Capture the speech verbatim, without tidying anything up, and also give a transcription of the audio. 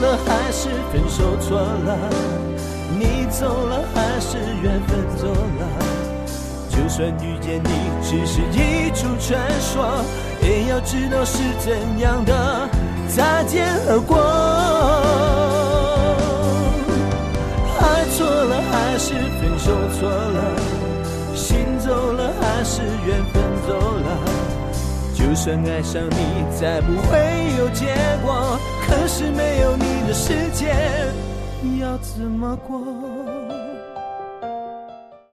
了还是分手错了？你走了还是缘分走了？就算遇见你只是一出传说，也要知道是怎样的擦肩而过。爱错了还是分手错了？心走了还是缘分走了？就算爱上你再不会有结果，可是没有你的世界要怎么过？